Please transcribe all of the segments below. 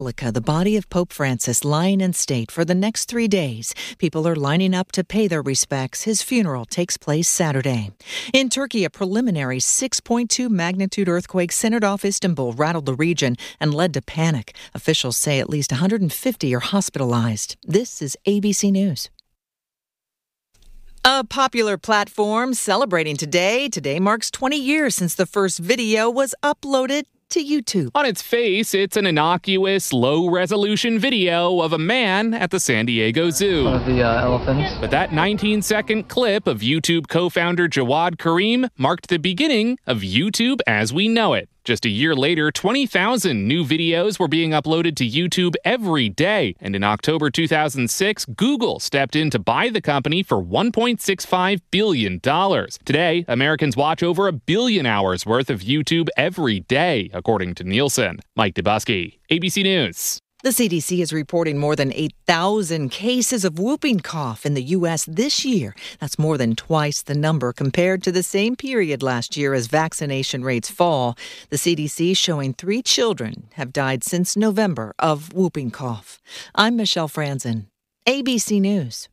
The body of Pope Francis lying in state for the next 3 days. People are lining up to pay their respects. His funeral takes place Saturday. In Turkey, a preliminary 6.2 magnitude earthquake centered off Istanbul rattled the region and led to panic. Officials say at least 150 are hospitalized. This is ABC News. A popular platform celebrating today. Today marks 20 years since the first video was uploaded to YouTube. On its face, it's an innocuous, low-resolution video of a man at the San Diego Zoo. One of the elephants. But that 19-second clip of YouTube co-founder Jawad Karim marked the beginning of YouTube as we know it. Just a year later, 20,000 new videos were being uploaded to YouTube every day. And in October 2006, Google stepped in to buy the company for $1.65 billion. Today, Americans watch over 1 billion hours worth of YouTube every day, according to Nielsen. Mike Dubusky, ABC News. The CDC is reporting more than 8,000 cases of whooping cough in the U.S. this year. That's more than twice the number compared to the same period last year as vaccination rates fall. The CDC showing 3 children have died since November of whooping cough. I'm Michelle Franzen, ABC News.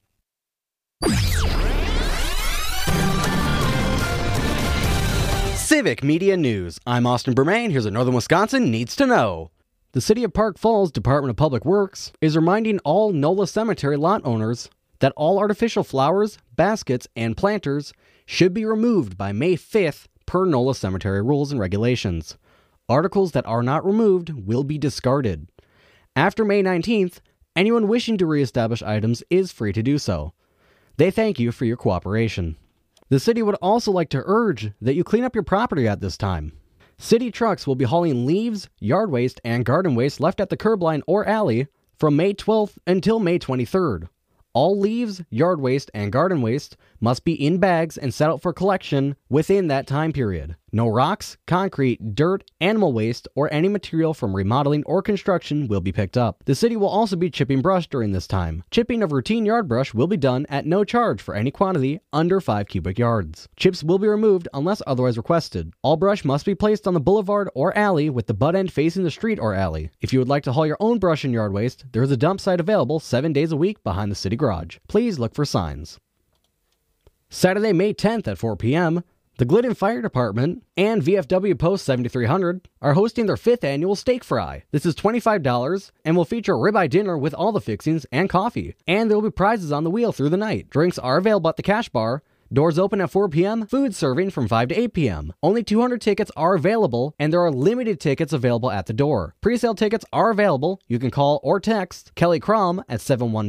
Civic Media News. I'm Austin Bermain. Here's what Northern Wisconsin needs to know. The City of Park Falls Department of Public Works is reminding all NOLA Cemetery lot owners that all artificial flowers, baskets, and planters should be removed by May 5th per NOLA Cemetery rules and regulations. Articles that are not removed will be discarded. After May 19th, anyone wishing to reestablish items is free to do so. They thank you for your cooperation. The city would also like to urge that you clean up your property at this time. City trucks will be hauling leaves, yard waste, and garden waste left at the curb line or alley from May 12th until May 23rd. All leaves, yard waste, and garden waste must be in bags and set out for collection within that time period. No rocks, concrete, dirt, animal waste, or any material from remodeling or construction will be picked up. The city will also be chipping brush during this time. Chipping of routine yard brush will be done at no charge for any quantity under 5 cubic yards. Chips will be removed unless otherwise requested. All brush must be placed on the boulevard or alley with the butt end facing the street or alley. If you would like to haul your own brush and yard waste, there is a dump site available 7 days a week behind the city garage. Please look for signs. Saturday, May 10th at 4 p.m., the Glidden Fire Department and VFW Post 7300 are hosting their 5th annual Steak Fry. This is $25 and will feature a ribeye dinner with all the fixings and coffee. And there will be prizes on the wheel through the night. Drinks are available at the Cash Bar. Doors open at 4 p.m., food serving from 5 to 8 p.m. Only 200 tickets are available, and there are limited tickets available at the door. Pre-sale tickets are available. You can call or text Kelly Crom at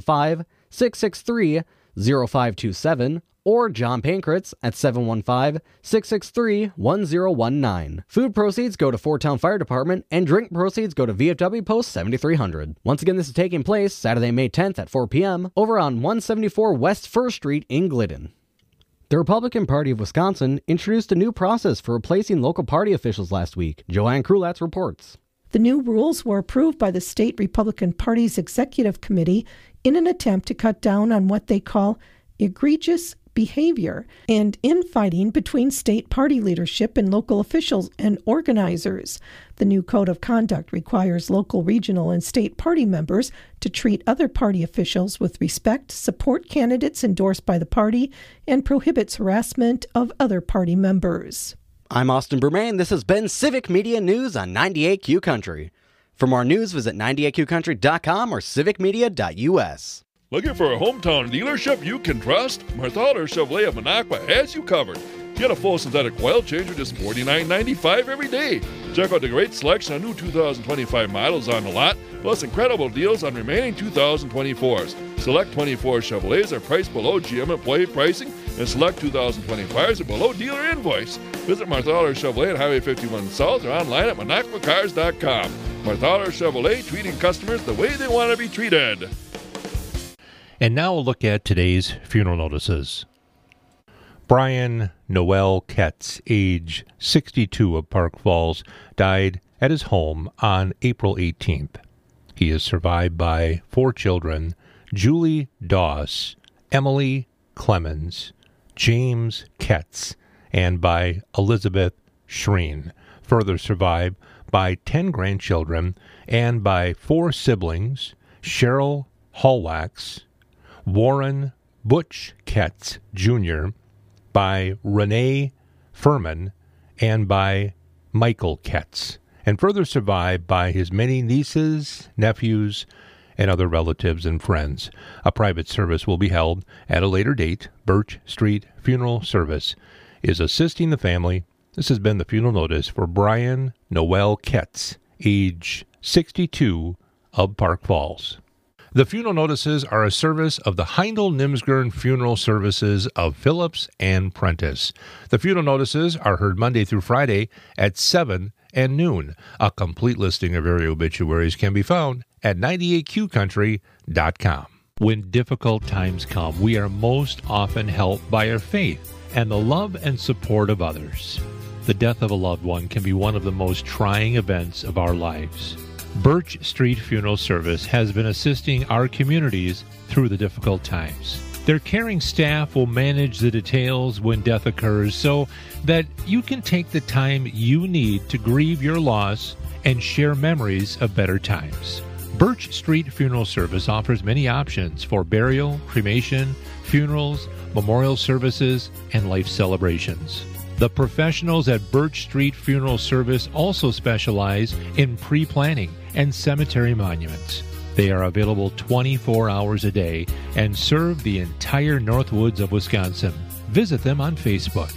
715-663-0527 or John Pankratz at 715-663-1019. Food proceeds go to Fort Town Fire Department, and drink proceeds go to VFW Post 7300. Once again, this is taking place Saturday, May 10th at 4 p.m. over on 174 West 1st Street in Glidden. The Republican Party of Wisconsin introduced a new process for replacing local party officials last week. Joanne Krulatz reports. The new rules were approved by the state Republican Party's executive committee in an attempt to cut down on what they call egregious behavior and infighting between state party leadership and local officials and organizers. The new code of conduct requires local, regional, and state party members to treat other party officials with respect, support candidates endorsed by the party, and prohibits harassment of other party members. I'm Austin Bermain. This has been Civic Media News on 98Q Country. For more news, visit 98qcountry.com or civicmedia.us. Looking for a hometown dealership you can trust? Marthaler Chevrolet of Minocqua has you covered. Get a full synthetic oil change for just $49.95 every day. Check out the great selection of new 2025 models on the lot, plus incredible deals on remaining 2024s. Select 24 Chevrolets are priced below GM employee pricing, and select 2025s are below dealer invoice. Visit Marthaler Chevrolet at Highway 51 South or online at minocquacars.com. Marthaler Chevrolet, treating customers the way they want to be treated. And now we'll look at today's funeral notices. Brian Noel Ketz, age 62 of Park Falls, died at his home on April 18th. He is survived by 4 children, Julie Doss, Emily Clemens, James Ketz, and by Elizabeth Shreen. Further survived by 10 grandchildren and by 4 siblings, Cheryl Hallwax, Warren Butch Ketz Jr., by Renee Furman, and by Michael Ketz, and further survived by his many nieces, nephews, and other relatives and friends. A private service will be held at a later date. Birch Street Funeral Service is assisting the family. This has been the funeral notice for Brian Noel Ketz, age 62, of Park Falls. The funeral notices are a service of the Heindel Nimsgern Funeral Services of Phillips and Prentice. The funeral notices are heard Monday through Friday at 7 and noon. A complete listing of area obituaries can be found at 98QCountry.com. When difficult times come, we are most often helped by our faith and the love and support of others. The death of a loved one can be one of the most trying events of our lives. Birch Street Funeral Service has been assisting our communities through the difficult times. Their caring staff will manage the details when death occurs so that you can take the time you need to grieve your loss and share memories of better times. Birch Street Funeral Service offers many options for burial, cremation, funerals, memorial services, and life celebrations. The professionals at Birch Street Funeral Service also specialize in pre-planning and cemetery monuments. They are available 24 hours a day and serve the entire Northwoods of Wisconsin. Visit them on Facebook.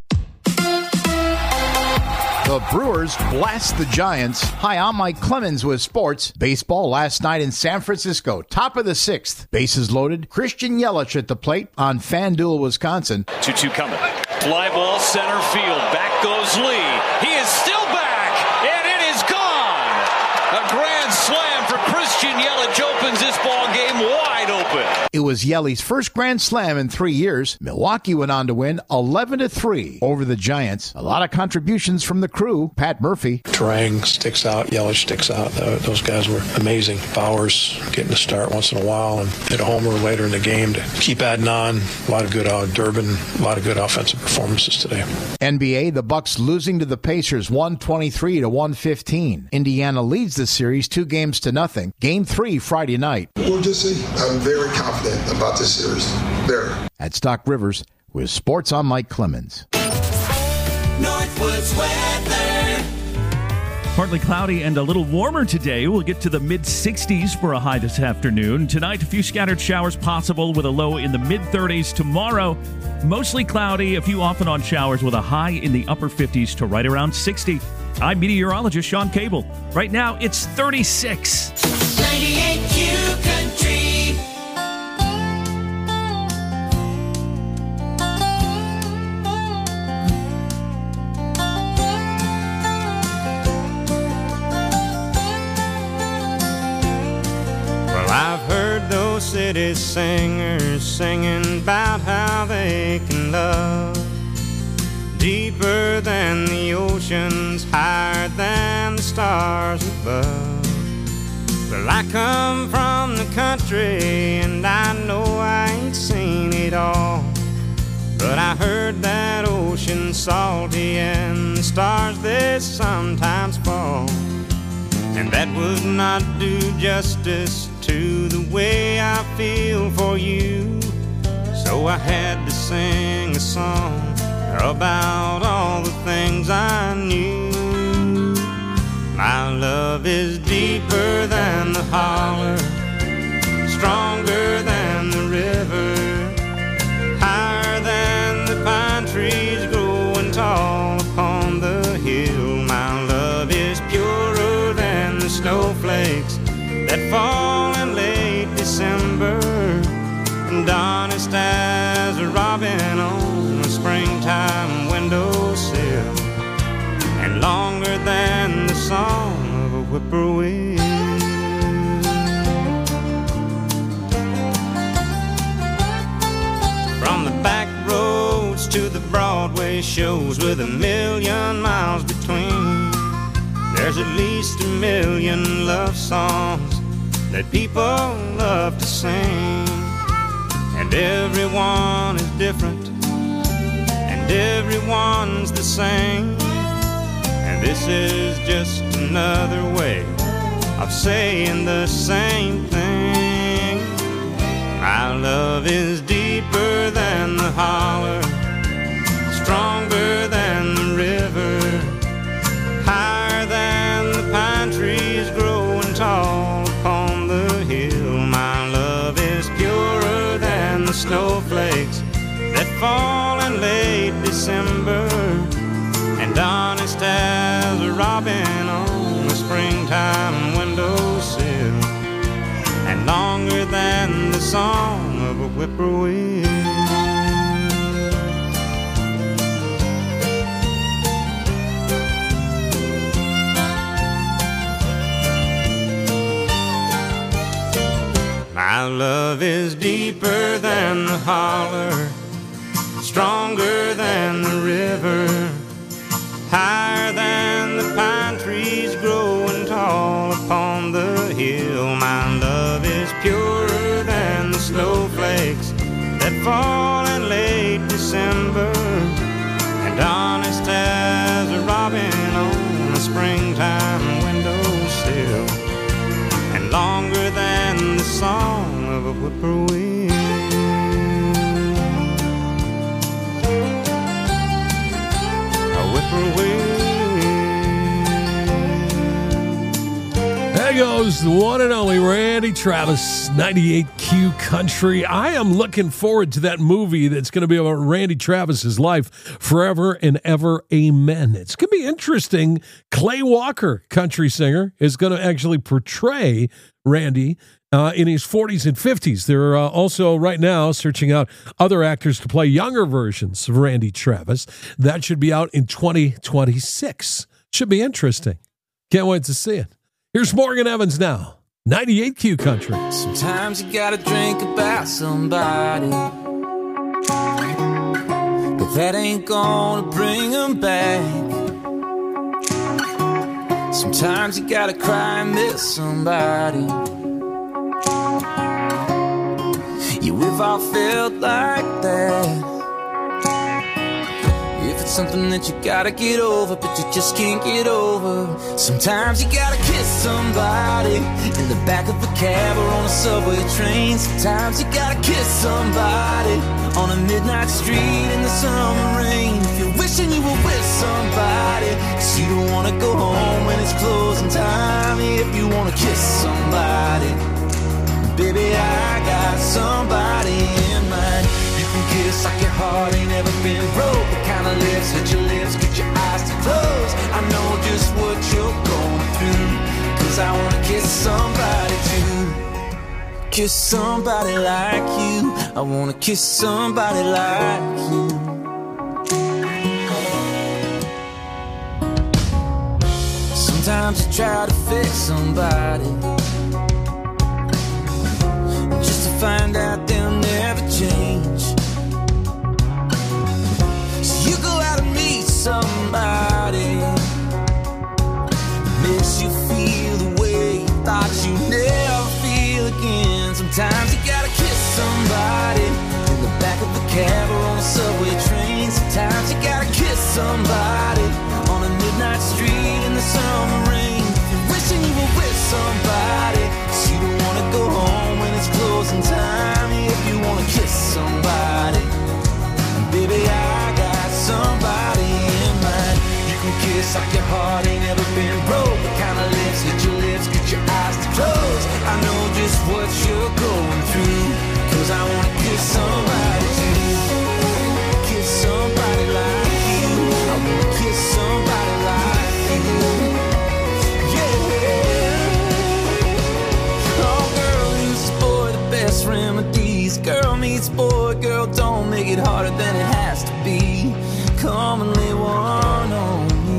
The Brewers blast the Giants. Hi, I'm Mike Clemens with sports. Baseball last night in San Francisco. Top of the 6th. Bases loaded. Christian Yelich at the plate on FanDuel, Wisconsin. 2-2 coming. Fly ball center field. Back goes Lee. He is still back, and it is gone. A grand slam for Christian Yelich opens this ball game wide open. It was Yelich's first grand slam in 3 years. Milwaukee went on to win 11-3 over the Giants. A lot of contributions from the crew. Pat Murphy. Terang sticks out. Yelich sticks out. Those guys were amazing. Bowers getting to start once in a while and hit a homer later in the game to keep adding on. A lot of good Durbin. A lot of good offensive performances today. NBA, the Bucks losing to the Pacers 123-115. Indiana leads the series 2-0. Game 3 Friday night. We'll just see. I'm very confident about this series. Very. At Stock Rivers with Sports, I'm Mike Clemens. Northwoods weather. Partly cloudy and a little warmer today. We'll get to the mid-60s for a high this afternoon. Tonight, a few scattered showers possible with a low in the mid-30s. Tomorrow, mostly cloudy, a few off-and-on showers with a high in the upper 50s to right around 60. I'm meteorologist Sean Cable. Right now, it's 36. 98Q Country. Well, I've heard those city singers singing about how they can love deeper than the oceans, higher than the stars above. Well, I come from the country and I know I ain't seen it all, but I heard that ocean's salty and the stars they sometimes fall, and that would not do justice to the way I feel for you. So I had to sing a song about all the things I knew. My love is deeper than the holler, stronger than the river, higher than the pine trees growing tall upon the hill. My love is purer than the snowflakes that fall in late December, and honest as a robin on a springtime windowsill, and longer than the song of a whippoorwill. From the back roads to the Broadway shows with 1,000,000 miles between, there's at least 1,000,000 love songs that people love to sing. And everyone is different, and everyone's the same, And this is just another way of saying the same thing. My love is deeper than the holler, stronger than the river, higher than the pine trees growing tall upon the hill. My love is purer than the snowflakes that fall in late December, and honest as a robin on the springtime windowsill, and longer than the song of a whippoorwill. My love is deeper than the holler, stronger than the river, higher than the pine trees growing tall upon the hill. My love is purer than the snowflakes that fall in late December, and honest as a robin on a springtime windowsill, and longer than the song of a whippoorwill. There goes the one and only Randy Travis, 98Q Country. I am looking forward to that movie that's going to be about Randy Travis's life forever and ever. Amen. It's going to be interesting. Clay Walker, country singer, is going to actually portray Randy in his 40s and 50s. They're also right now searching out other actors to play younger versions of Randy Travis. That should be out in 2026. Should be interesting. Can't wait to see it. Here's Morgan Evans now, 98Q Country. Sometimes you gotta drink about somebody, but that ain't gonna bring them back. Sometimes you gotta cry and miss somebody. Yeah, we've all felt like that. If it's something that you gotta get over, but you just can't get over. Sometimes you gotta kiss somebody in the back of a cab or on a subway train. Sometimes you gotta kiss somebody on a midnight street in the summer rain. If you're wishing you were with somebody, 'cause you don't wanna go home when it's closing time. If you wanna kiss somebody, baby, I got somebody in mind. You can kiss like your heart ain't ever been broke. The kind of lips that your lips get your eyes to close. I know just what you're going through, 'cause I wanna kiss somebody too. Kiss somebody like you. I wanna kiss somebody like you. Sometimes you try to fix somebody just to find out they'll never change. So you go out and meet somebody that makes you feel the way you thought you'd never feel again. Sometimes you gotta kiss somebody in the back of a cab or on a subway train. Sometimes you gotta kiss somebody on a midnight street in the summer rain. If you're wishing you were with somebody, 'cause you don't wanna go home when it's closing time. If you wanna kiss somebody, baby, I got somebody in mind. You can kiss like your heart ain't ever been broke. The kind of lips that your lips get your eyes to close. I know just what you're going through, 'cause I wanna kiss somebody too. Kiss somebody like you. I wanna kiss somebody like you. Yeah. Oh, girl uses boy the best remedies. Girl meets boy, girl don't make it harder than it has to be. Come and lay one on me.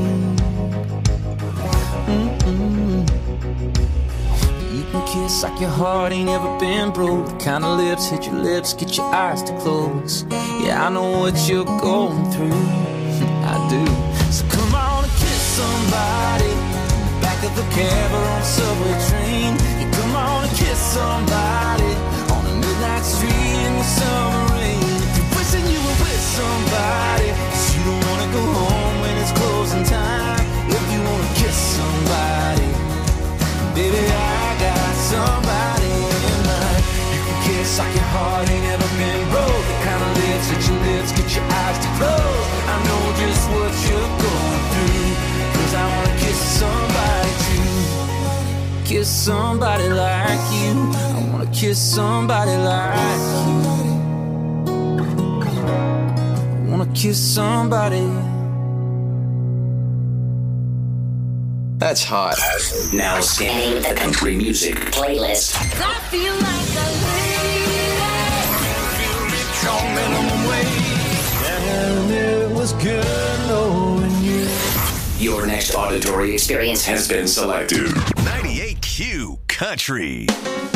You can kiss like your heart ain't ever been broke. The kind of lips hit your lips, get your eyes to close. Yeah, I know what you're going through. I do. So come on and kiss somebody in the back of a cab or on a subway train. Yeah, come on and kiss somebody on a midnight street in the summer rain. If you're wishing you were with somebody, 'cause you don't wanna go home when it's closing time. If somebody like you. I wanna kiss somebody like you. I wanna kiss somebody. That's hot. Now scanning the country music playlist. I feel like a lady. On minimum wage. And it was good knowing you. Your next auditory experience has been selected. 98Q Country.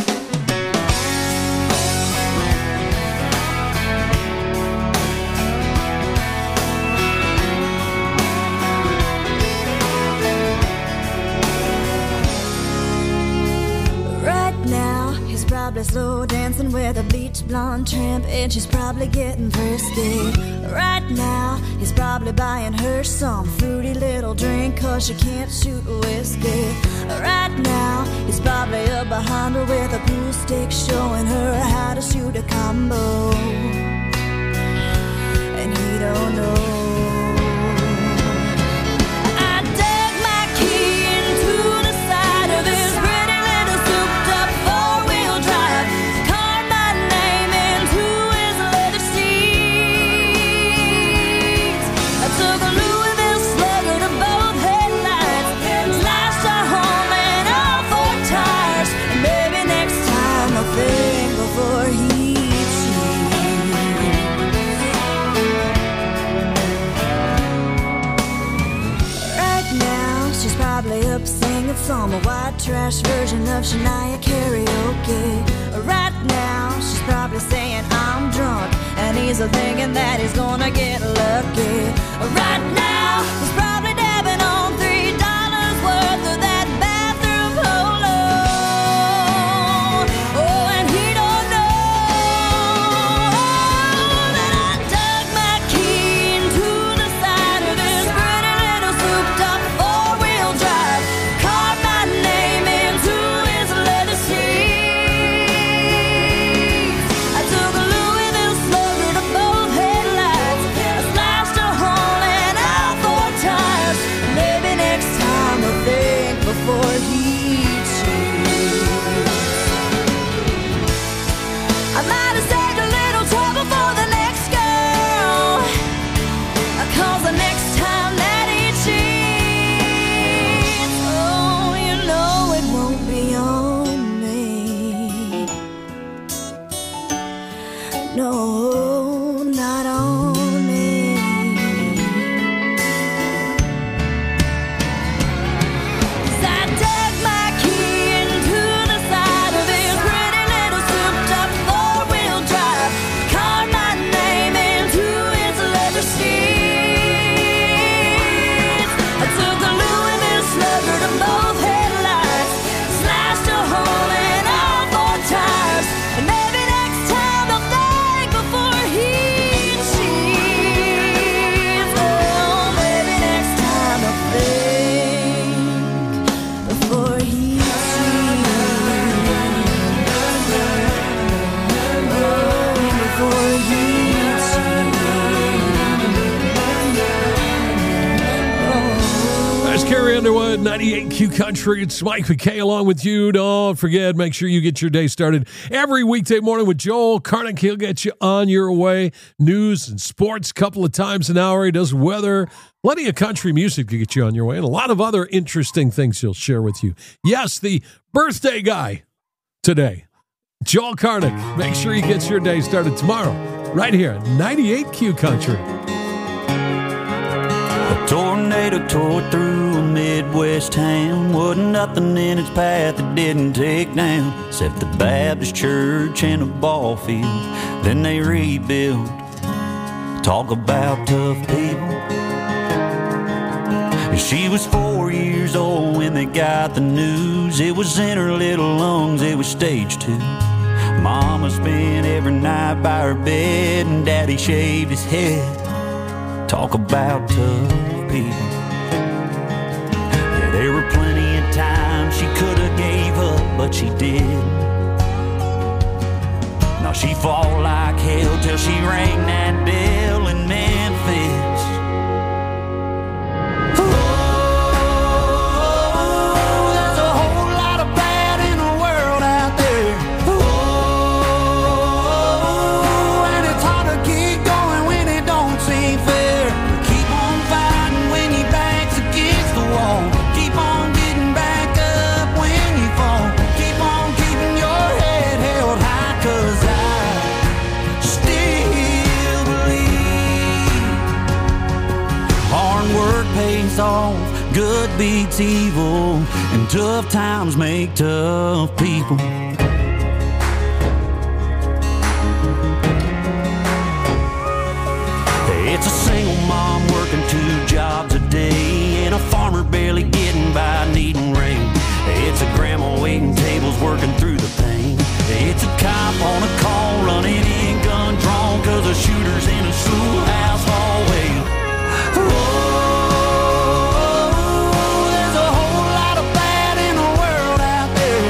Probably slow dancing with a beach blonde tramp, and she's probably getting frisky. Right now, he's probably buying her some fruity little drink, cause she can't shoot whiskey. Right now, he's probably up behind her with a pool stick, showing her how to shoot a combo. And he don't know. Some white trash version of Shania karaoke. Right now, she's probably saying I'm drunk, and he's thinking that he's gonna get lucky. Right now, he's probably dabbing on $3 worth of that bathroom polo. Oh, and he don't know that I dug my key into the side of this pretty little souped-up four-wheel drive. Underwood, 98Q Country. It's Mike McKay along with you. Don't forget, make sure you get your day started every weekday morning with Joel Karnick. He'll get you on your way. News and sports a couple of times an hour. He does weather. Plenty of country music to get you on your way, and a lot of other interesting things he'll share with you. Yes, the birthday guy today, Joel Karnick. Make sure he gets your day started tomorrow right here at 98Q Country. A tornado tore through a Midwest town. Wasn't nothing in its path it didn't take down, except the Baptist church and a ball field. Then they rebuilt. Talk about tough people. She was 4 years old when they got the news. It was in her little lungs, it was stage 2. Mama spent every night by her bed, and Daddy shaved his head. Talk about tough people. Yeah, there were plenty of times she could have gave up, but she didn't. Now she fought like hell till she rang that bell in Memphis. Oh, there's a whole lot of bad good beats evil, and tough times make tough people. It's a single mom working 2 jobs a day, and a farmer barely getting by needing rain. It's a grandma waiting tables working through the pain. It's a cop on a call running in gun drawn, 'cause a shooter's in a schoolhouse hallway. Oh, there's a whole lot of bad in the world out there.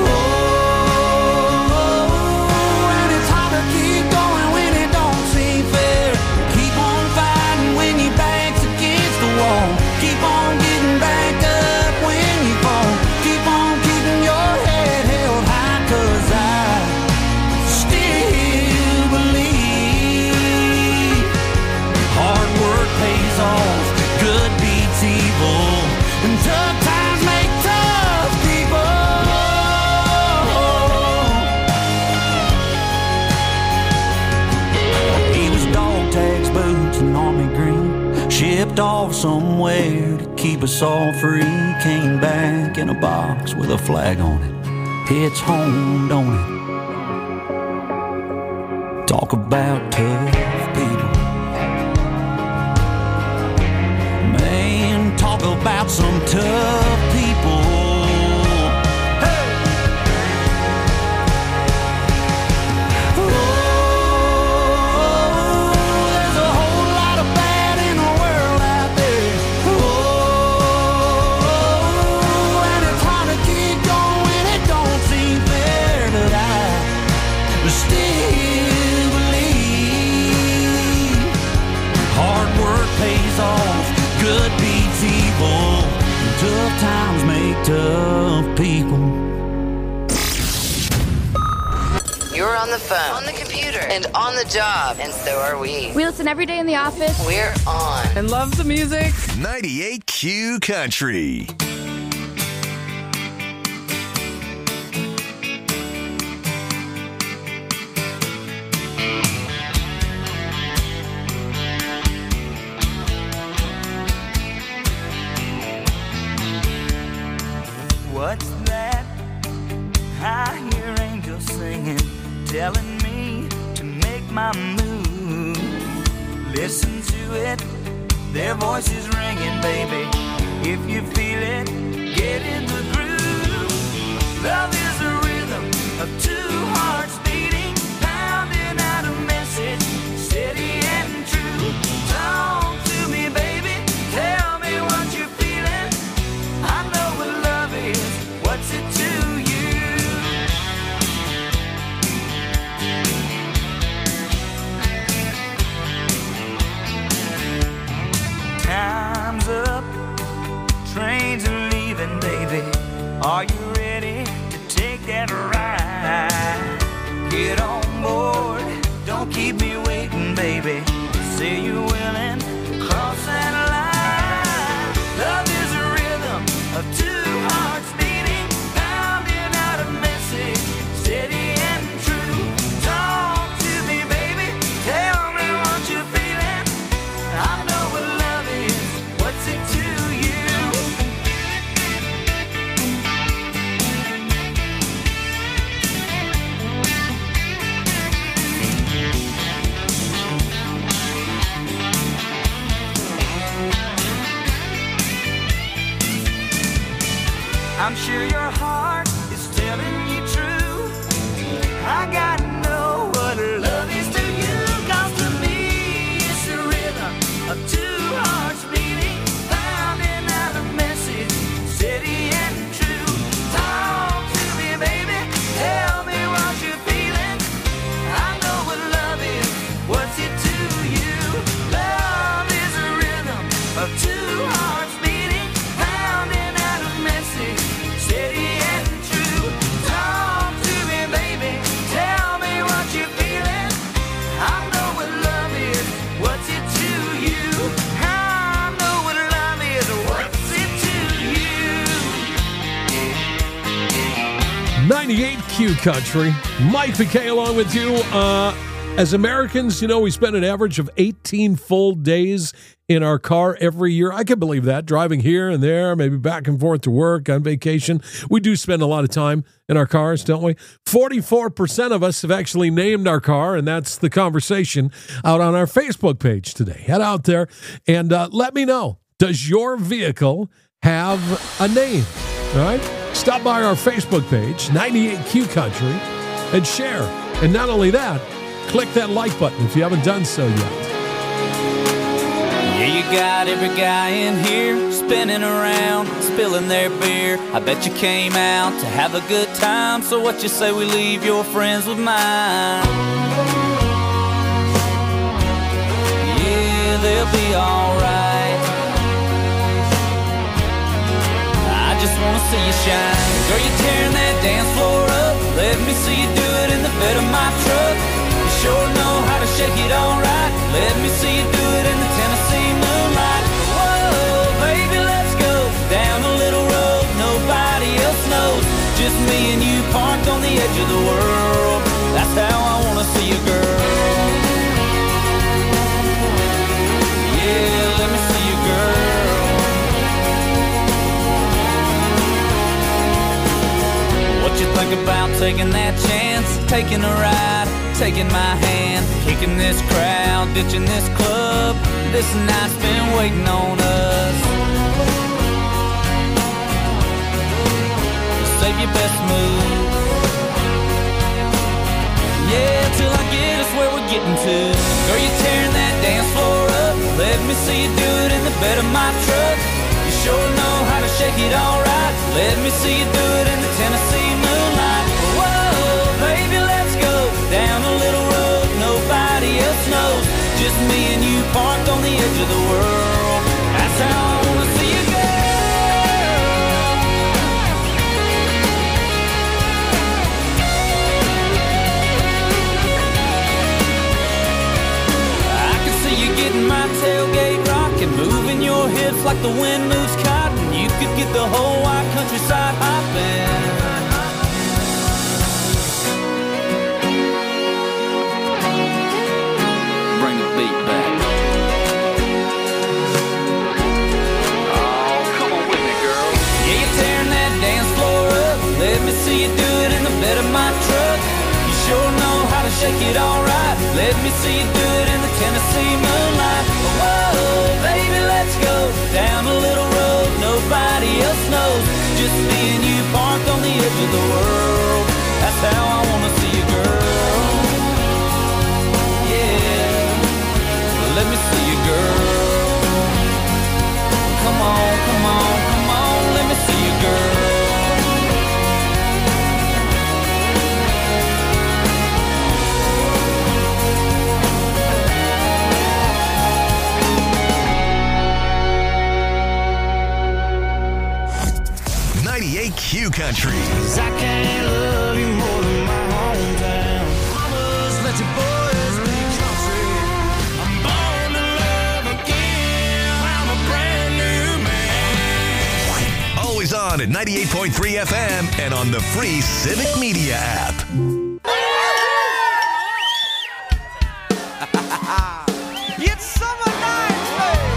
Oh, and it's hard to keep going when it don't seem fair. Keep on fighting when your back's against the wall. Keep on getting back up when you fall. Keep on keeping your head held high, 'cause I still believe hard work pays off, good beats evil, and tough times make tough people. He was dog tags, boots, and army green, shipped off somewhere to keep us all free. Came back in a box with a flag on it. It's home, don't it? Talk about tough people. Man, talk about some tough people. Hey! Oh, there's a whole lot of bad in the world out there. Oh, and it's hard to keep going, it don't seem fair, but I still believe hard work pays off, good beats evil, and tough times make tough people. You're on the phone, on the computer, and on the job, and so are we. We listen every day in the office. We're on. And love the music. 98Q Country. What's that? I hear angels singing, telling me to make my move. Listen to it, their voices ringing, baby. If you feel it, get in the groove. Love is a rhythm of 2 hearts beating, pounding out a message, steady and true. Talk to me, baby, tell me what you're feeling. I know what love is, what's it to you? Time's up, trains are leaving, baby. Are you ready to take that ride? Get on board, don't keep me waiting, baby. Say you're willing to cross that line. Love is a rhythm of 2 hearts beating, pounding out a message, steady and true. Talk to me, baby, tell me what you're feeling. I know what love is, what's it to you? I'm sure your heart is telling you true. I gotta know what love is to you. 'Cause to me it's a rhythm of 2 hearts beating, pounding out a message, steady and true. Talk to me, baby, tell me what you're feeling. I know what love is, what's it to you? Love is a rhythm of 2 hearts beating, pounding out a message, steady and true. Talk to me, baby, tell me what you're feeling. I know what love is, what's it to you? I know what love is, what's it to you? 98Q Country. Mike McKay along with you. As Americans, we spend an average of 18 full days in our car every year. I can believe that, driving here and there, maybe back and forth to work, on vacation. We do spend a lot of time in our cars, don't we? 44% of us have actually named our car, and that's the conversation out on our Facebook page today. Head out there and let me know, does your vehicle have a name? All right? Stop by our Facebook page, 98Q Country, and share. And not only that, click that like button if you haven't done so yet. Yeah, you got every guy in here spinning around, spilling their beer. I bet you came out to have a good time, so what you say we leave your friends with mine? Yeah, they'll be alright. I just wanna see you shine. Girl, you tearing that dance floor up. Let me see you do it in the bed of my truck. You sure know how to shake it all right. Let me see you do it in the Tennessee moonlight. Whoa, baby, let's go down a little road nobody else knows. Just me and you parked on the edge of the world. That's how I wanna see you, girl. Yeah, let me see you, girl. What you think about taking that chance, taking a ride, taking my hand, kicking this crowd, ditching this club? This night's been waiting on us. Save your best move. Yeah, till I get us where we're getting to. Girl, you tearing that dance floor up. Let me see you do it in the bed of my truck. You sure know how to shake it all right. Let me see you do it in the Tennessee moonlight. Whoa, baby, let's go down a little road nobody else knows. Just me and you parked on the edge of the world. That's how I wanna see you, girl. I can see you getting my tailgate rocking, moving your hips like the wind moves cotton. You could get the whole wide countryside hopping. Bring the beat back. Oh, come on with me, girl. Yeah, you're tearing that dance floor up. Let me see you do it in the bed of my truck. You sure know how to shake it all right. Let me see you do it in the Tennessee moonlight. Whoa, baby, let's go down a little road nobody else knows. Just me and you parked on the edge of the world. That's how I wanna see you, girl. Yeah, let me see you, girl. Come on, come on, come on, let me see you, girl. Q Country. I can't love you more than my hometown. Mamas, let your boys be country. I'm born to love again. I'm a brand new man. Always on at 98.3 FM and on the free Civic Media app. It's summer nights, babe.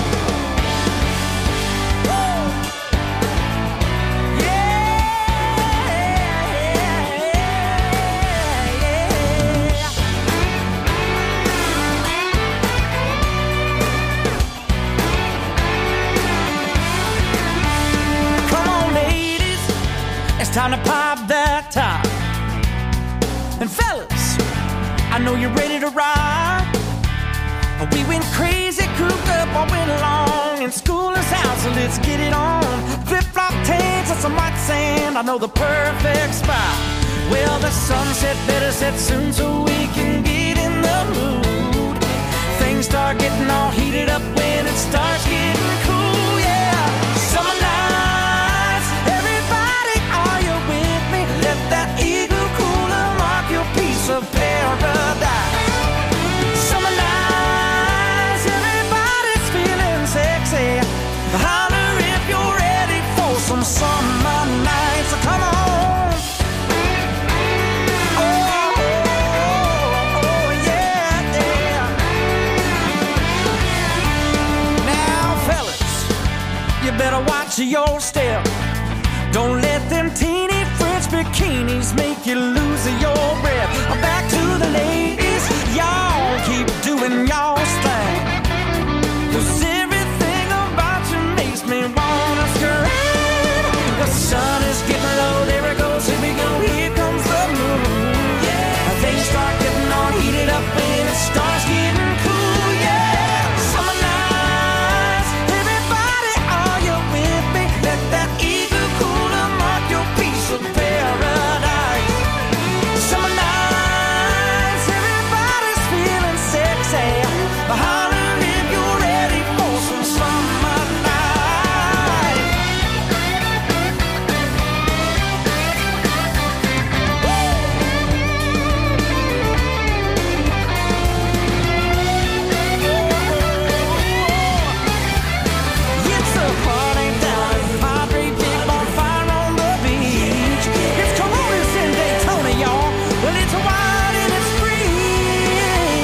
Time to pop that top. And fellas, I know you're ready to ride. We went crazy, cooped up all winter long. And school is out, so let's get it on. Flip-flop tanks and some white sand, I know the perfect spot. Well, the sunset better set soon so we can get in the mood. Things start getting all heated up when it starts getting cool, yeah. Summer nights, everybody, are you with me? Let that igloo cooler mark your piece of paradise. Summer nights, everybody's feeling sexy. Holler if you're ready for some summer nights. Come on. Oh, yeah. to your step. Don't let them teeny French bikinis make you lose your breath. Back to the ladies, y'all keep doing y'all's thing. 'Cause everything about you makes me wanna scream. The sun is getting low, there it goes, here we go, here comes the moon. Yeah, things start getting all heated up and it starts getting cool. Yeah, summer nights, everybody, are you with me? Let that eagle cooler mark your piece of paradise. Summer nights, everybody's feeling sexy. Holler if you're ready for some summer night. It's a party down at Padre, big bonfire on the beach. It's Coronas in Daytona, y'all. Well, it's wild and it's free.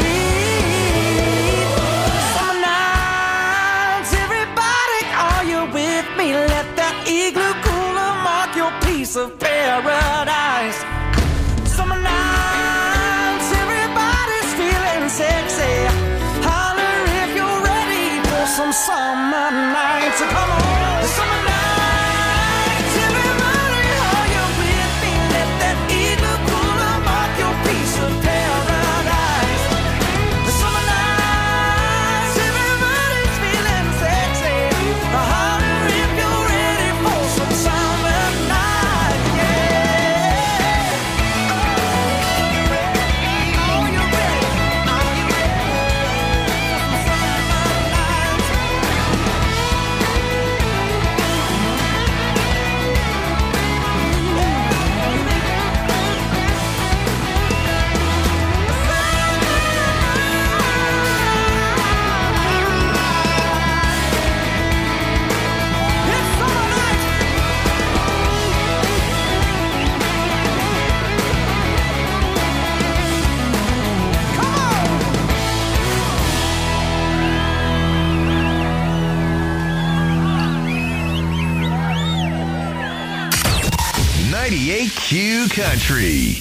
Summer nights, everybody, are you with me? Let that igloo cooler mark your piece of paradise. Summer nights, everybody's feeling sexy. Holler if you're ready for some summer nights. So come on, summer nights, everybody, are you with me? Let that igloo cooler mark your piece of paradise. Summer nights, everybody's feeling sexy. Holler if you're ready for some summer night. Yeah. Oh, you're ready. Are you ready for some summer nights? 98Q Country.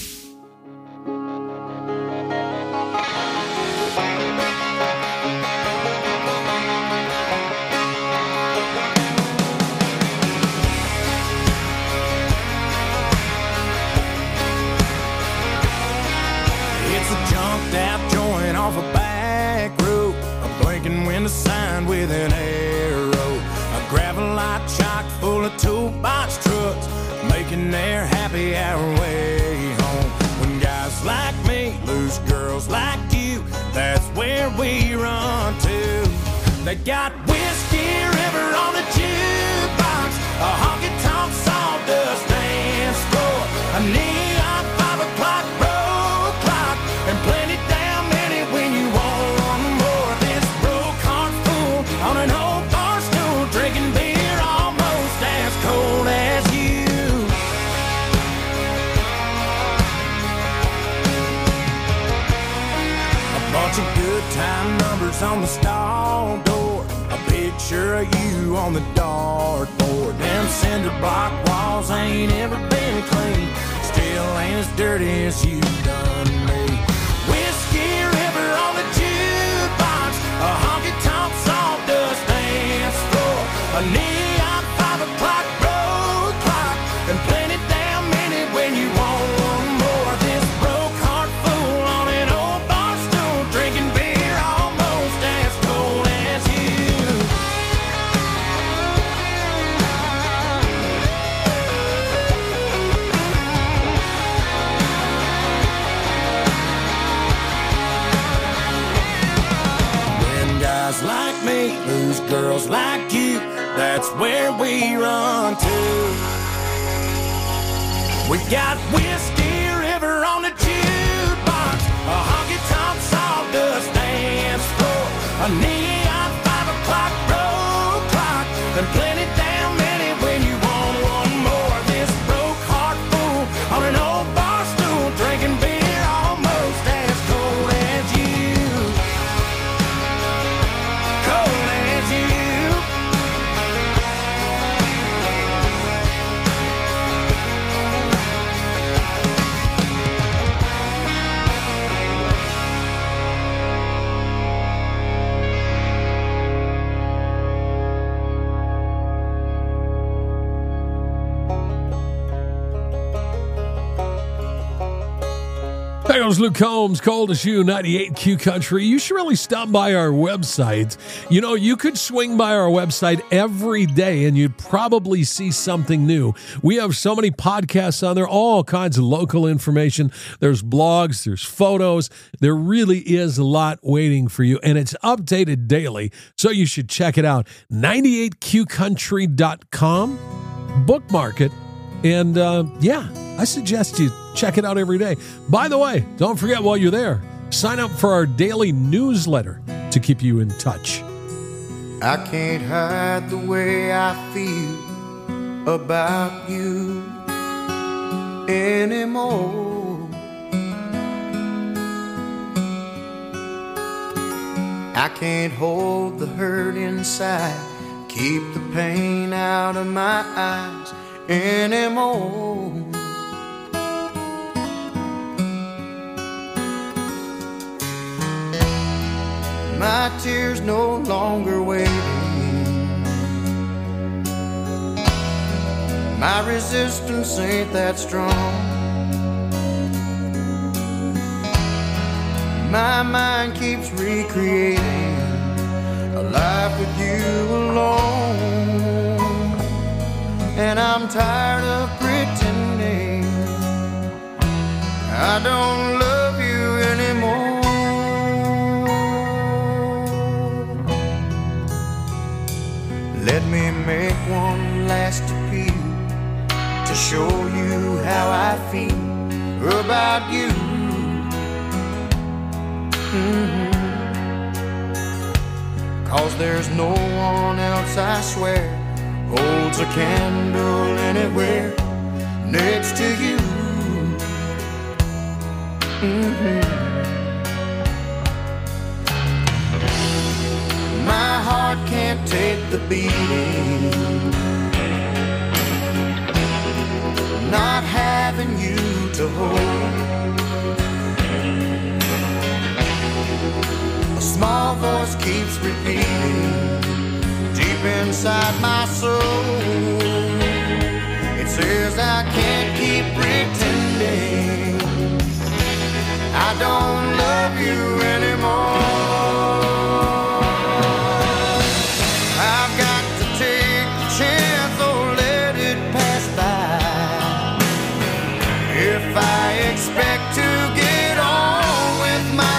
It's a junked out joint off a back road, a blinking window sign with an arrow, a gravel lot chock full of toolbox trucks, making their happy hour way home. When guys like me lose girls like you, that's where we run to. They got Whiskey River on the jukebox, a honky-tonk sawdust dance floor, a neon 5 o'clock road clock, and plenty damn many when you want more. This broke heart fool on an old bar stool, drinking beer almost as cold as you. Bunch of good time numbers on the stall door, a picture of you on the dartboard. Them cinder block walls ain't ever been clean, still ain't as dirty as you done me. Whiskey River on the jukebox, a honky-tonk sawdust dance floor, a neon 5 o'clock road clock, and plenty damn many when you want more. This broke heart fool on an old bar stool, drinking beer almost as cold as you. When guys like me lose girls like you, that's where we run to. We got Whiskey River on the jukebox, a honky-tonk sawdust dance floor, a neon 5 o'clock road clock, and plenty damn many when you want one more. This broke heart fool on an old bar stool, drinking beer almost as cold as you. Cold as you. There goes Luke Combs, Cold as You, 98Q Country. You should really stop by our website. You know, you could swing by our website every day and you'd probably see something new. We have so many podcasts on there, all kinds of local information. There's blogs, there's photos. There really is a lot waiting for you, and it's updated daily, so you should check it out. 98qcountry.com. Bookmark it. And, I suggest you check it out every day. By the way, don't forget while you're there, sign up for our daily newsletter to keep you in touch. I can't hide the way I feel about you anymore. I can't hold the hurt inside, keep the pain out of my eyes anymore. My tears no longer waiting. My resistance ain't that strong. My mind keeps recreating a life with you alone. And I'm tired of pretending I don't love you anymore. Let me make one last appeal to show you how I feel about you. Cause there's no one else, I swear, holds a candle anywhere next to you. My heart can't take the beating, not having you to hold. A small voice keeps repeating deep inside my soul. It says I can't keep pretending I don't love you anymore. I expect to get on with my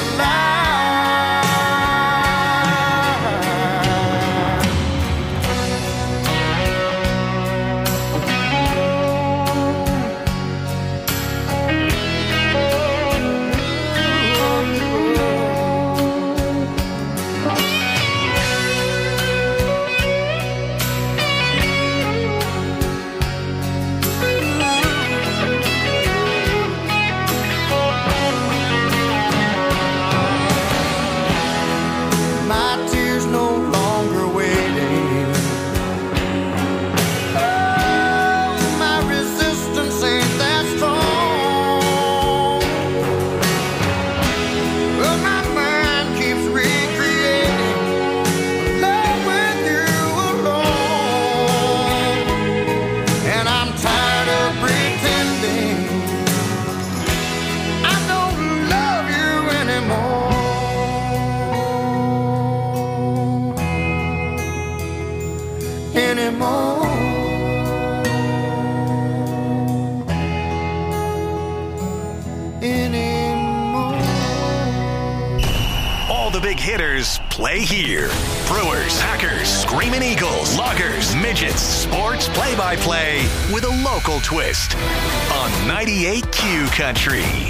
Hitters play here. Brewers, Packers, Screaming Eagles, Loggers, Midgets, sports play-by-play with a local twist on 98Q Country.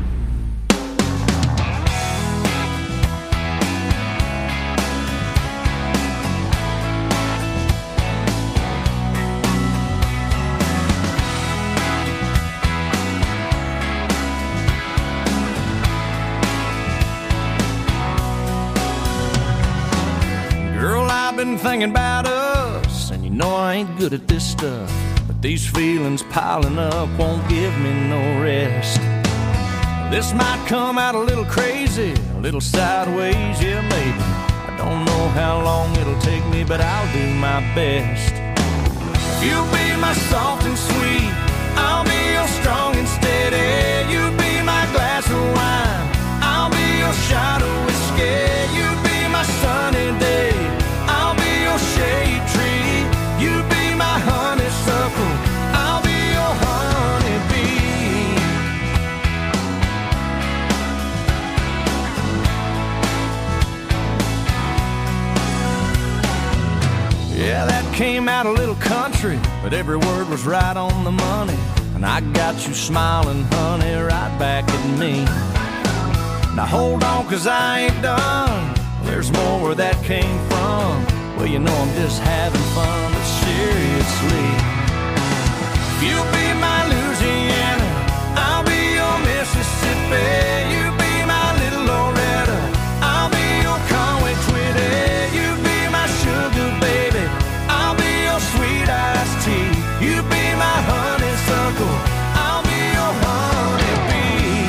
Been thinking about us, and you know I ain't good at this stuff, but these feelings piling up won't give me no rest. This might come out a little crazy, a little sideways, yeah maybe. I don't know how long it'll take me, but I'll do my best. You'll be my soft and sweet, I'll be your strong and steady. You'll be my glass of came out a little country, but every word was right on the money. And I got you smiling, honey, right back at me. Now hold on, 'cause I ain't done. There's more where that came from. Well, you know I'm just having fun, but seriously, if you be my Louisiana, I'll be your Mississippi. You be my little Loretta, I'll be your Conway Twitty. You be my sugar baby, I'll be your sweet iced tea. You be my honeysuckle, I'll be your honeybee.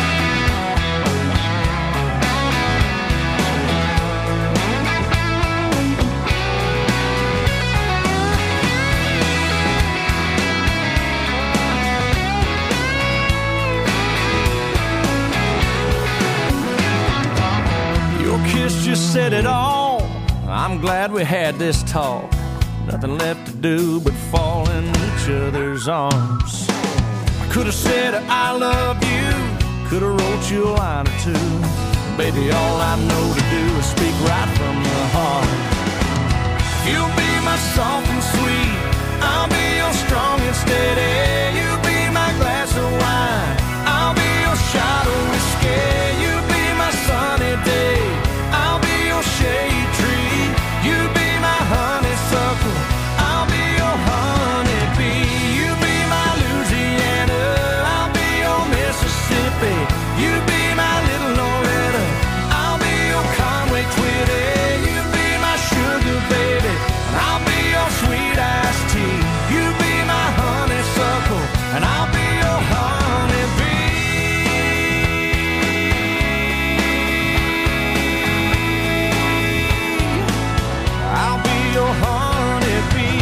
Your kiss just said it all. I'm glad we had this talk. Nothing left to do but fall in each other's arms. I could have said I love you, could have wrote you a line or two. Baby, all I know to do is speak right from the heart. You'll be my soft and sweet, I'll be your strong and steady. You be my glass of wine, I'll be your shot of whiskey. You be my sunny day, I'll be your shade tree. You be my honeysuckle, I'll be your honeybee. You be my Louisiana, I'll be your Mississippi. You be my little Loretta, I'll be your Conway Twitty. You be my sugar baby, and I'll be your sweet iced tea. You be my honeysuckle, and I'll be your honeybee. I'll be your honeybee.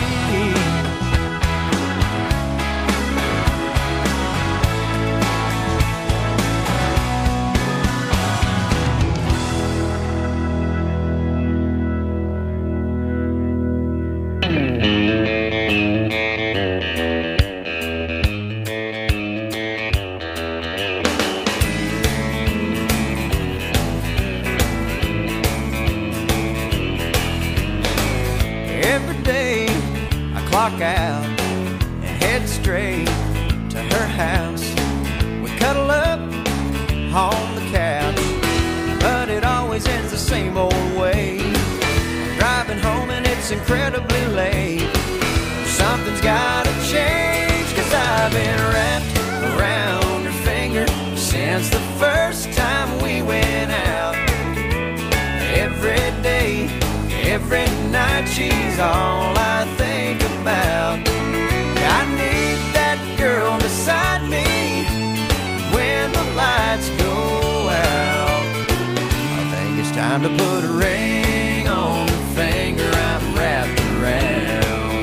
Every day I clock out and head straight to her house. We cuddle up on the couch, but it always ends the same old way. Driving home and it's incredibly late. Something's gotta change, 'cause I've been wrapped around her finger since the first time we went out. Every day, every night, she's all I think about. I need that girl beside me when the lights go out. I think it's time to put a ring on the finger I'm wrapped around.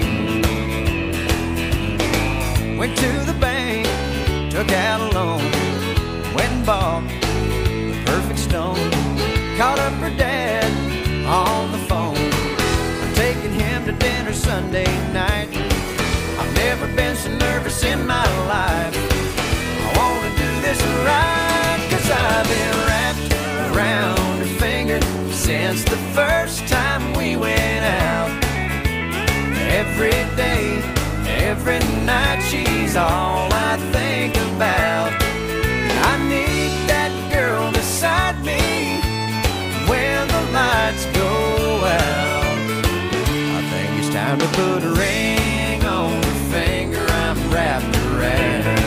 Went to the bank, took out a loan, went and bought the perfect stone. Called up her dad on the phone, I'm taking him to dinner Sunday night. I've never been so nervous in my life. I want to do this right, 'cause I've been wrapped around her finger since the first time we went out. Every day, every night, she's all I think about. I need that girl beside me when the lights go out. I think it's time to put a ring on the finger I'm wrapped around.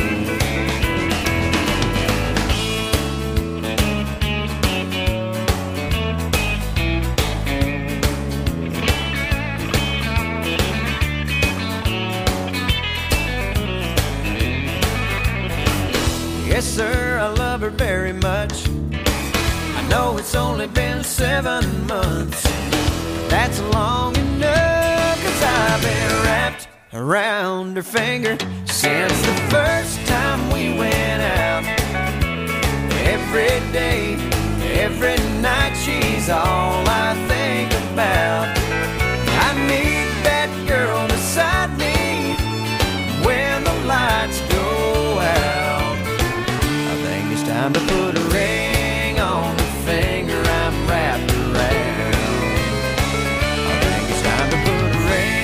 Yes, sir, I love her very much. I know it's only been 7 months. That's long enough, 'cause I've been wrapped around her finger since the first time we went out. Every day, every night, she's all I think about. I need that girl beside me when the lights go out. I think it's time to put a ring on the finger I'm wrapped around. I think it's time to put a ring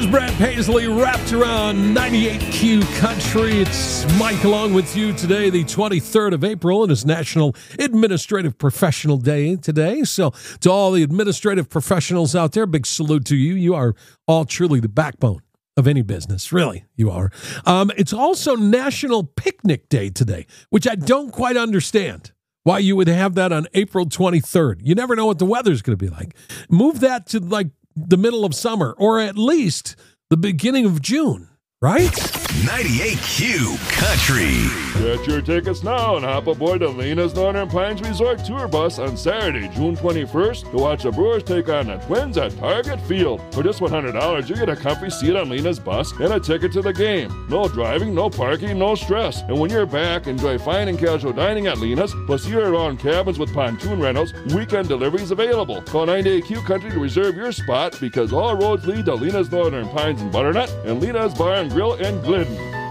There's Brad Paisley wrapped around 98Q Country. It's Mike along with you today, the 23rd of April, and it's National Administrative Professional Day today. So to all the administrative professionals out there, big salute to you. You are all truly the backbone of any business. Really, you are. It's also National Picnic Day today, which I don't quite understand why you would have that on April 23rd. You never know what the weather's going to be like. Move that to like the middle of summer, or at least the beginning of June, right? 98Q Country. Get your tickets now and hop aboard the Lena's Northern Pines Resort Tour Bus on Saturday, June 21st to watch the Brewers take on the Twins at Target Field. For just $100, you get a comfy seat on Lena's bus and a ticket to the game. No driving, no parking, no stress. And when you're back, enjoy fine and casual dining at Lena's, plus year-round cabins with pontoon rentals, weekend deliveries available. Call 98Q Country to reserve your spot because all roads lead to Lena's Northern Pines and Butternut and Lena's Bar and Grill and Glidden.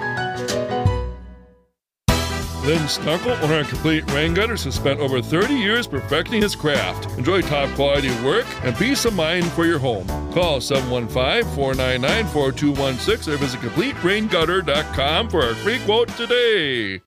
Lynn Stunkel, owner of Complete Rain Gutters, has spent over 30 years perfecting his craft. Enjoy top quality work and peace of mind for your home. Call 715-499-4216 or visit CompleteRainGutter.com for a free quote today.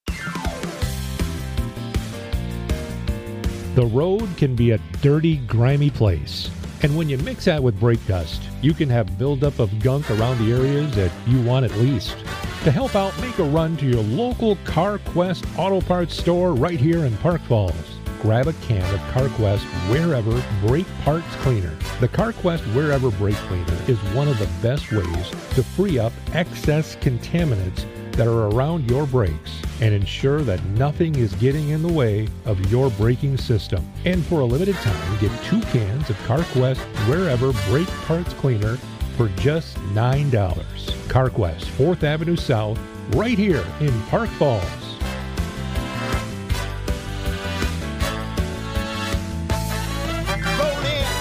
The road can be a dirty, grimy place. And when you mix that with brake dust, you can have buildup of gunk around the areas that you want at least. To help out, make a run to your local CarQuest Auto Parts store right here in Park Falls. Grab a can of CarQuest Wherever Brake Parts Cleaner. The CarQuest Wherever Brake Cleaner is one of the best ways to free up excess contaminants that are around your brakes and ensure that nothing is getting in the way of your braking system. And for a limited time, get 2 cans of CarQuest Wherever Brake Parts Cleaner for just $9. CarQuest, 4th Avenue South, right here in Park Falls. Roll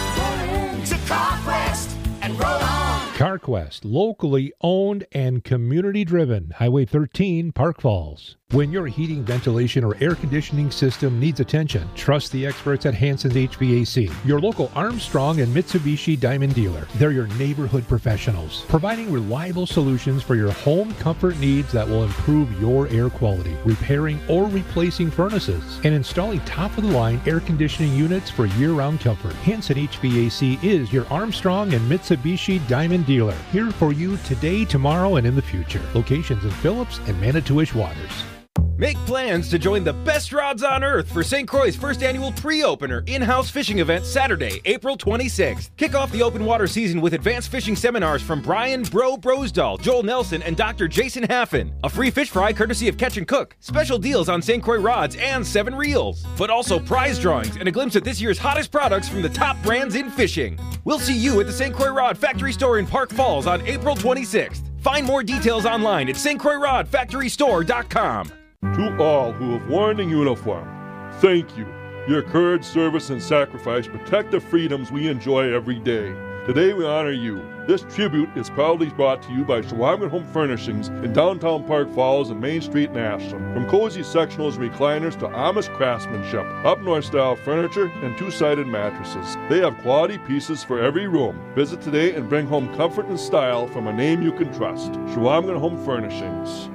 in to CarQuest and roll on. CarQuest, locally owned and community driven. Highway 13, Park Falls. When your heating, ventilation, or air conditioning system needs attention, trust the experts at Hanson's HVAC, your local Armstrong and Mitsubishi Diamond dealer. They're your neighborhood professionals, providing reliable solutions for your home comfort needs that will improve your air quality, repairing or replacing furnaces, and installing top-of-the-line air conditioning units for year-round comfort. Hanson HVAC is your Armstrong and Mitsubishi Diamond dealer, here for you today, tomorrow, and in the future. Locations in Phillips and Manitowish Waters. Make plans to join the best rods on earth for St. Croix's first annual pre-opener in-house fishing event Saturday, April 26th. Kick off the open water season with advanced fishing seminars from Brian Brosdahl, Joel Nelson, and Dr. Jason Haffen. A free fish fry courtesy of Catch and Cook. Special deals on St. Croix rods and 7 reels. But also prize drawings and a glimpse at this year's hottest products from the top brands in fishing. We'll see you at the St. Croix Rod Factory Store in Park Falls on April 26th. Find more details online at stcroixrodfactorystore.com. To all who have worn the uniform, thank you. Your courage, service, and sacrifice protect the freedoms we enjoy every day. Today we honor you. This tribute is proudly brought to you by Shawamigan Home Furnishings in downtown Park Falls and Main Street in Ashland. From cozy sectionals and recliners to Amish craftsmanship, up-north style furniture, and 2-sided mattresses. They have quality pieces for every room. Visit today and bring home comfort and style from a name you can trust. Shawamigan Home Furnishings.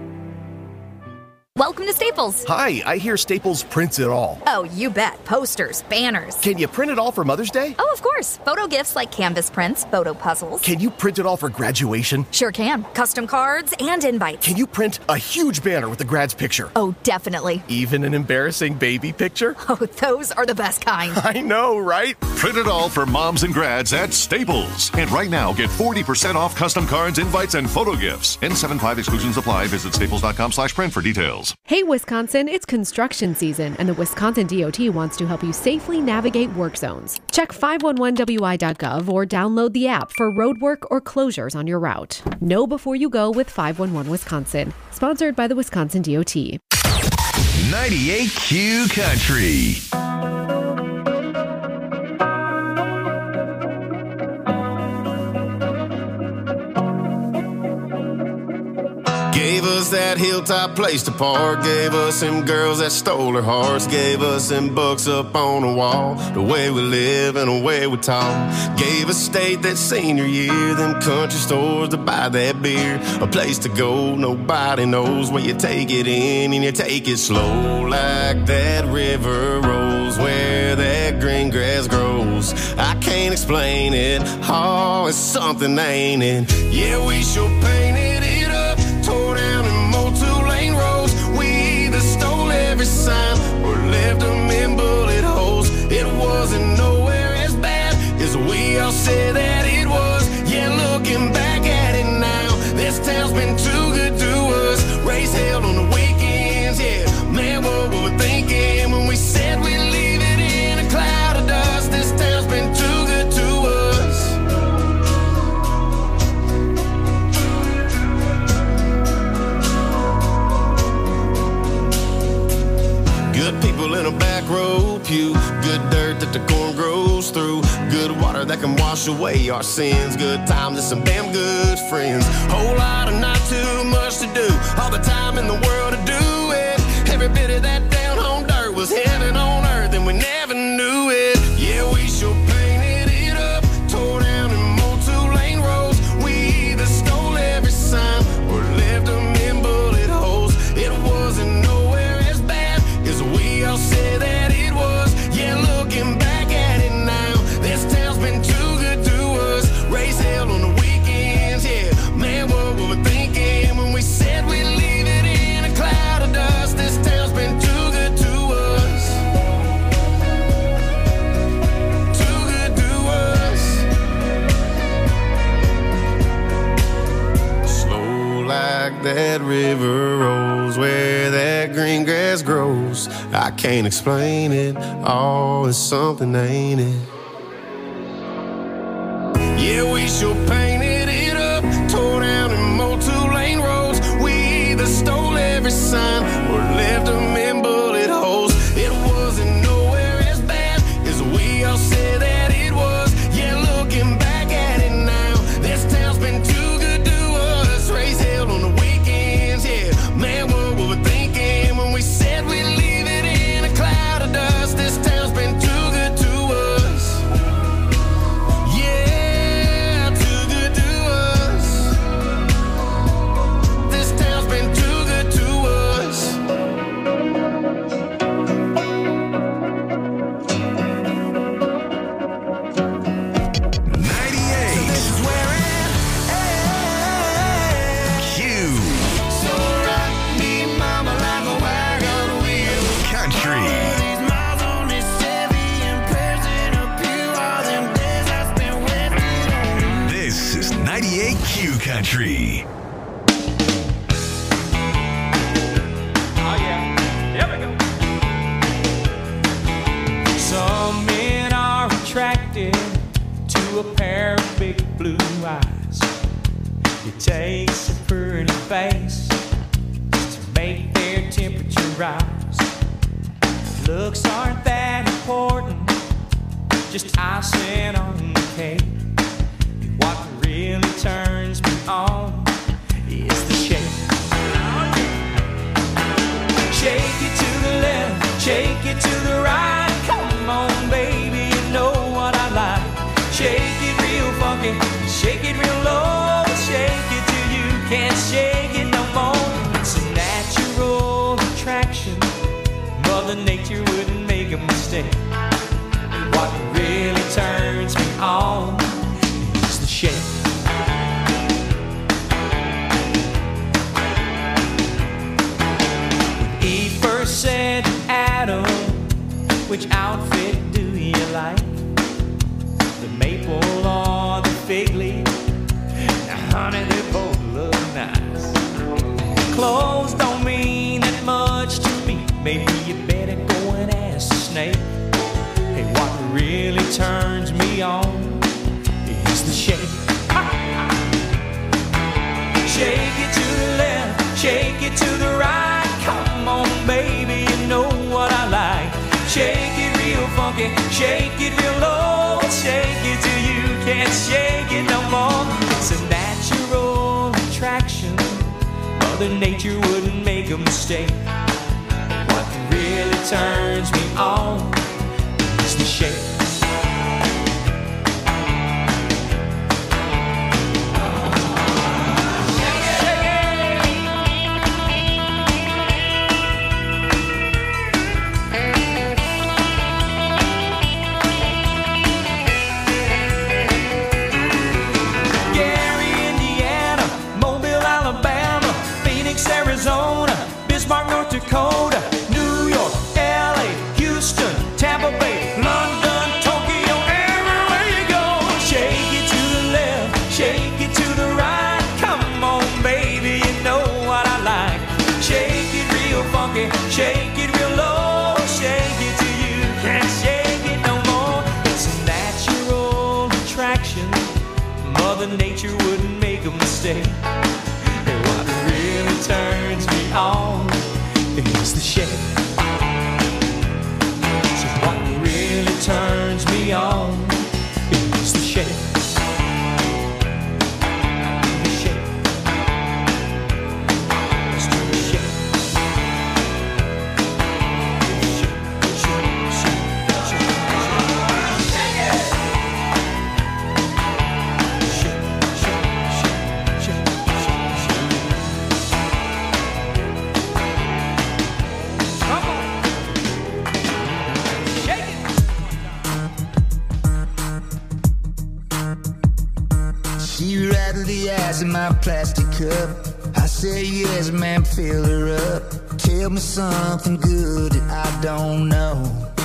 Welcome to Staples. Hi, I hear Staples prints it all. Oh, you bet. Posters, banners. Can you print it all for Mother's Day? Oh, of course. Photo gifts like canvas prints, photo puzzles. Can you print it all for graduation? Sure can. Custom cards and invites. Can you print a huge banner with the grad's picture? Oh, definitely. Even an embarrassing baby picture? Oh, those are the best kind. I know, right? Print it all for moms and grads at Staples. And right now, get 40% off custom cards, invites, and photo gifts. N75 exclusions apply. Visit staples.com/print for details. Hey, Wisconsin, it's construction season, and the Wisconsin DOT wants to help you safely navigate work zones. Check 511wi.gov or download the app for roadwork or closures on your route. Know before you go with 511 Wisconsin. Sponsored by the Wisconsin DOT. 98Q Country. Gave us us that hilltop place to park, gave us them girls that stole our hearts, gave us them books up on the wall, the way we live and the way we talk, gave us state that senior year, them country stores to buy that beer, a place to go nobody knows, where you take it in and you take it slow, like that river rolls where that green grass grows. I can't explain it, oh, it's something, ain't it? Yeah, we sure painted it up, tore down and mowed 2-lane roads. We either stole every sign or left them in bullet holes. It wasn't nowhere as bad as we all said that it was. Yeah, looking back at it now, this town's been too good to us. Race held on the weekends, yeah, man, what were we thinking when we said we'd leave it in a cloud of dust? This town's been too good to us. Good people in a back row pew, good dirt that the corn grows through, good water that can wash away our sins, good times and some damn good friends, whole lot of not too much to do, all the time in the world to do it, every bit of that down home dirt was heaven on earth and we never knew it. Yeah, we sure painted it up, tore down and mowed 2-lane roads. We either stole every sign or left them in bullet holes. It wasn't nowhere as bad as we all said that it was. Yeah, looking back at it now, this town's been too good to us. Race held on the weekends, yeah, man, what were we thinking when we said we'd leave it in a cloud of dust? This town's been too good to us. Too good to us. Slow like that river rolls where that green grass grows. I can't explain it, oh, it's something, ain't it? Yeah, we sure painted it up, tore down and mowed 2-lane roads. We either stole every sign or left them in bullet holes. It wasn't nowhere as bad as we all said that it was. Yeah, looking back at it now, this town's been too good to us. Race held on the weekends, yeah, man, what were we thinking when we said we'd leave it in a cloud of dust? This town's been too good to us. Yeah, too good to us. This town's been too good to us. This is where Q So rock me, mama, like a wagon wheel. Country. These miles on this Chevy and prayers in a pew, all them days I spent waiting on. This is 98 Q Country. Oh yeah, there we go. Some men are attracted to a pair of big blue eyes. It takes a pretty face to make their temperature rise. Looks aren't that important, just icing on the cake. What really turns me on is the shape. Shake it to the left, shake it to the right. Come on, baby, you know what I like. Shake it real funky, shake it real low. Shake it till you can't shake it no more. It's a natural attraction, Mother Nature wouldn't make a mistake. And what really turns me on is the shape. When Eve first said to Adam, which outfit do you like? The maple or the fig leaf? Now honey, they both look nice. Clothes don't mean that much to me. Maybe you better go and ask the snake. Hey, what really turns me on is the shape. Shake it to the left, shake it to the right. Come on, baby, you know what I like. Shake it real funky, shake it real low. Shake it till you can't shake it no more. It's a natural attraction, Mother Nature stay. What really turns me on is the shake. Arizona, Bismarck, North Dakota, New York, LA, Houston, Tampa Bay, London, Tokyo, everywhere you go. Shake it to the left, shake it to the right. Come on, baby, you know what I like. Shake it real funky, shake it real low. Shake it till you can't shake it no more. It's a natural attraction. Mother Nature wouldn't make a mistake. Turns me on is the shake. So what really turns me on is the shake. The shake. Let's do the shake. She rattled the eyes in my plastic cup. I said, yes, man, fill her up. Tell me something good that I don't know.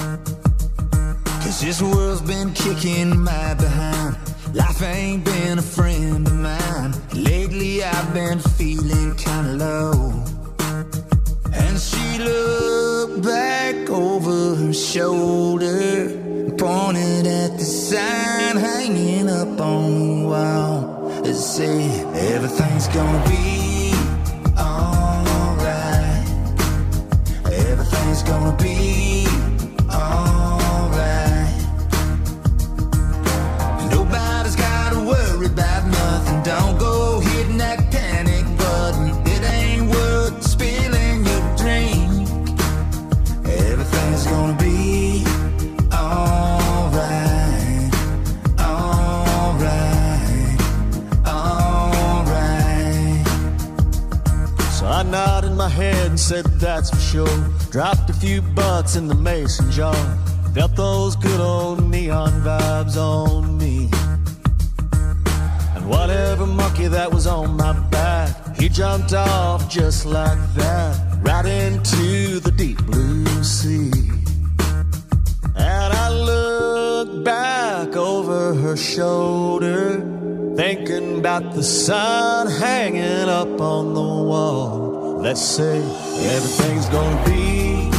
Cause this world's been kicking my behind. Life ain't been a friend of mine. Lately I've been feeling kinda low. And she looked back over her shoulder, pointed at the sign hanging up on the wall. It said, everything's gonna be alright. Everything's gonna be alright. Nobody's gotta worry about nothing. Don't go hitting that panic button. It ain't worth spilling your drink. Everything's gonna be alright, alright, alright. So I nodded my head and said that's for sure. Dropped a few bucks in the mason jar. Felt those good old neon vibes on me. And whatever monkey that was on my back, he jumped off just like that, right into the deep blue sea. And I looked back over her shoulder, thinking about the sun hanging up on the wall. Let's say everything's gonna be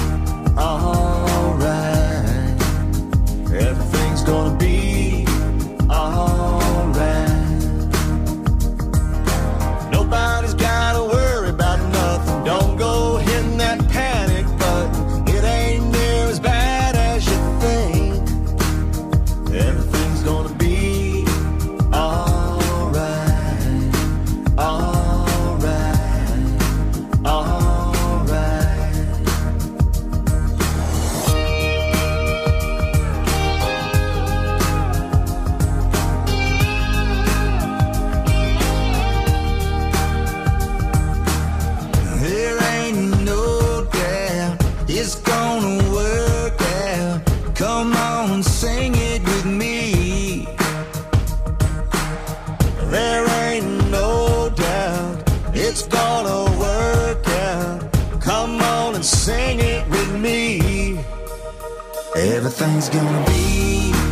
alright. Everything's gonna be alright. Nobody's gotta worry about nothing. Don't go hitting that panic button. It ain't near as bad as you think. Everything's gonna be alright, alright, alright. There ain't no doubt it's gonna work out. Come on and sing it with me. There ain't no doubt it's gonna work out. Come on and sing it with me. Everything's gonna be